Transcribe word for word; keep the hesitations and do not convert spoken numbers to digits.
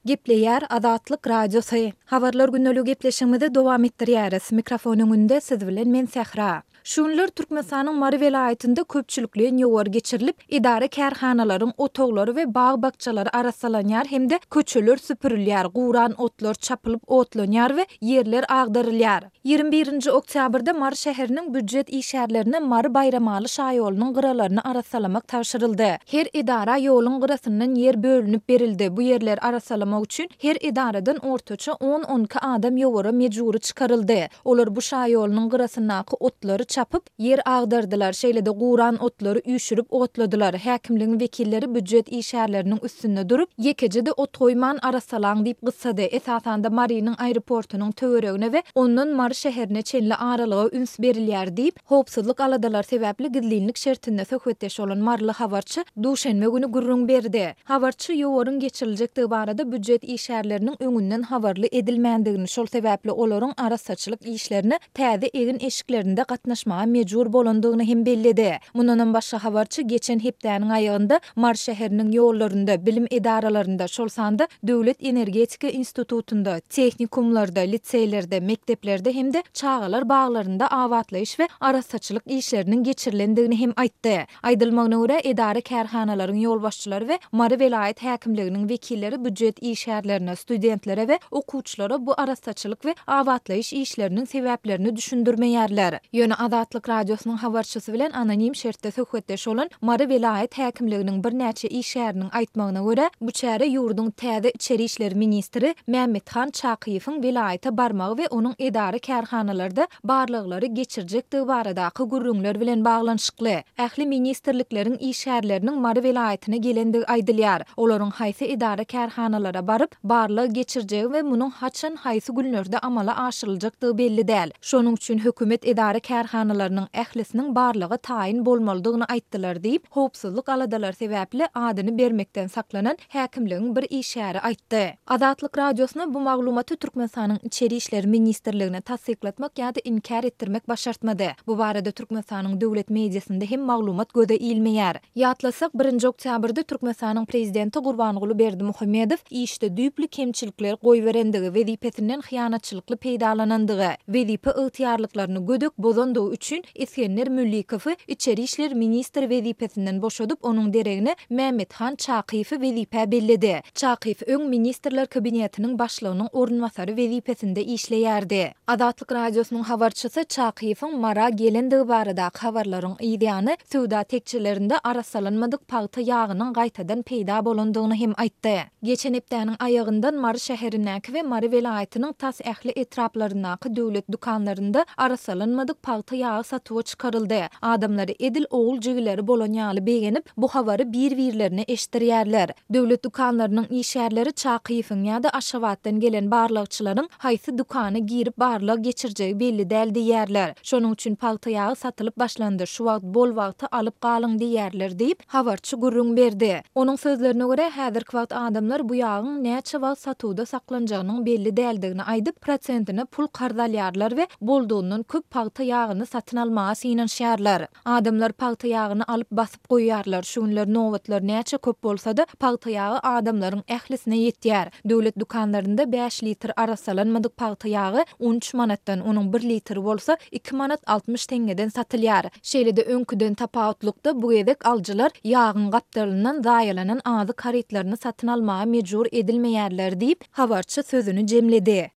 Gepleýär Azatlyk Radiosu. Habarlar günnälik gepleşigimizde dowam etdirýäris. Mikrofonuň önünde siz bilen men Sähra. Şunlar Türkmenistanyň Mary welaýatynda köpçülikliň ýowar geçirilip, idare kärhanalaryň otoglary we baý bakçalary arasalanýar hemde köçeler süpürilýär, guran otlar çapylyp otlanýar we ýerler agdarylýar. ýygrimi birinji oktýabrda Mary şäheriniň büdjet işgärlerine Mary Bayramaly şaýolunyň gyralaryny arasalamak tapşyryldy. Her idara ýoluň gyrasyndan ýer bölünip berildi. Bu ýerler arasalamak üçin her idaradan ortaça on on iki adam ýowara mejburi çykaryldy. Olar bu şaýolunyň gyrasynaky otlary çapyp yer agdardylar. Şeýlede guran otlary üýşürip otladylar. Häkimligiň wekilleri büdjet işgärleriniň üstünde durup, "Ýekejede ot goýman arasalaň" diýip gyssady. Esasanda Marynyň aeroportunyň töweregine we ondan Mary şäherine çenli aralyga üns berilýär diýip, howpsuzlyk aladalar sebäpli gizlinlik şertinde söhbetdeş bolan Maryly habarçy duşanbe güni gurrun berdi. Habarçy ýowaryň geçiriljekdigi barada büdjet işgärleriniň öňünden habarly edilmändigini, şol sebäpli olaryň arasaçylyk işlerini täze egin eşiklerinde gatnaşmaga mejbur bolandygyny hem bellidi. Mundan başga habarçy geçen hepdäniň aýagynda Mary şäheriniň ýollarynda, bilim edaralarynda, şol sanda Döwlet Energetika Institutunda, tehnikumlarda, liseýlerde, mekteplerde hemde çağalar baglarynda awatlaýyş we arasaçylyk işleriniň geçirilendigini hem aýtdy. Aýdylmagyna görä edara kärhanalaryň ýolbaşçylary we Mary welaýat häkimliginiň wekilleri büdjet işgärlerine, studentlere we okuwçylara bu arasaçylyk we awatlaýyş işleriniň sebäplerini düşündirmeýärler. Ýöne Azatlyk Radiosynyň habarçysy bilen anonim şertde söhbetdeş bolan Mary welaýat häkimliginiň bir näçe işgäriniň aýtmagyna görä, bu çäre ýurduň täze içeri işleri ministri Mämmethan Çakyýewiň welaýata barmagy we onuň edara kärhanalarda barlyklary geçirjekdigi baradaky gurrunlar bilen baglanyşykly. Ähli ministrlikleriň işgärleriniň Mary welaýatyna gelendigi aýdylýar. Olaryň haýsy edara kärhanalara baryp barlygy geçirjegi we munyň haçan haýsy günlerde amala aşyryljakdygy belli däl. Şonuň üçin hökümet edara kärhanalarynyň ählisiniň barlygy taýin bolmalydygyny aýtdylar diýip, howpsuzlyk aladalar sebäpli adyny bermekden saklanan häkimligiň bir işgäri aýtdy. Azatlyk Radiosyna bu maglumaty Türkmenistanyň içeri işleri ministrligine tasdiklatmak ýa-da inkar etdirmek başartmady. Bu barada Türkmenistanyň döwlet mediasynda hem maglumat göze ilmeýär. Ýatlasak birinji oktýabrda Türkmenistanyň prezidenti Gurbanguly Berdimuhammedow işde düýpli kemçilikler goýberendigi, wezipesinden hyýanatçylykly peýdalanandygy, wezipe ygtyýarlyklaryny gödök bozandygy üçin Iskenler Müllikowy içeri işler ministri wezipesinden boşadyp onuň deregine Mämmethan Çakyýewi wezipe belledi. Çakyýew öň ministrler kabinetiniň başlygynyň ornwasary wezipesinde işleýärdi. Azatlyk Radiosynyň habarçysy Çakyýewiň Mara gelendigi barada habarlaryň ýa-da söwda tekçilerinde arasalanmadyk paýta ýagynyň gaýtadan peýda bolandygyny hem aýtdy. Geçen hepdäniň aýagyndan Mary şäherindäki we Mary welaýatynyň tas ähli etraplarynaky döwlet dukanlarynda arasalanmadyk paýta ýagy satywa çykaryldy. Adamlary edil ogul jigileri bolan ýaly begenip bu habary bir-birlerine eşdirýärler. Döwlet dukanlarynyň işgärleri Çakyýewiň ýa-da Aşgabatdan gelen barlykçylaryň haýsy dukany girip barlyk geçirjegi belli däl diýerler. Şonuň üçin paýta ýagy satylyp başlandy. Şu wagt bol wagty alyp galyň diýerler diýip habarçy gurrun berdi. Onuň sözlerine görä häzirki wagt adamlar bu ýagyň näçe wagt satuwda saklanjagynyň belli däldigini aýdyp prosentine pul kardalýarlar we boldugyndan köp paýta ýagyny satyn almaga synanýarlar. Adamlar paýta ýagyny alyp basyp goýýarlar. Şunlar nowatlar näçe köp bolsa-da paýta ýagy adamlaryň ählisine ýetýär. Döwlet dukanlarynda beş litr arasalanmadyk paýta ýagy on üç manatdan, onuň bir litri bolsa iki manat altmış tengeden satylýar. Şeýlede öňküden tapawutlukda bu gedek aljylar ýagyň gapdalynyň zaýalanan azy karetlerini satyn almaga mejbur edilmeýärler diýip habarçy sözüni jemledi.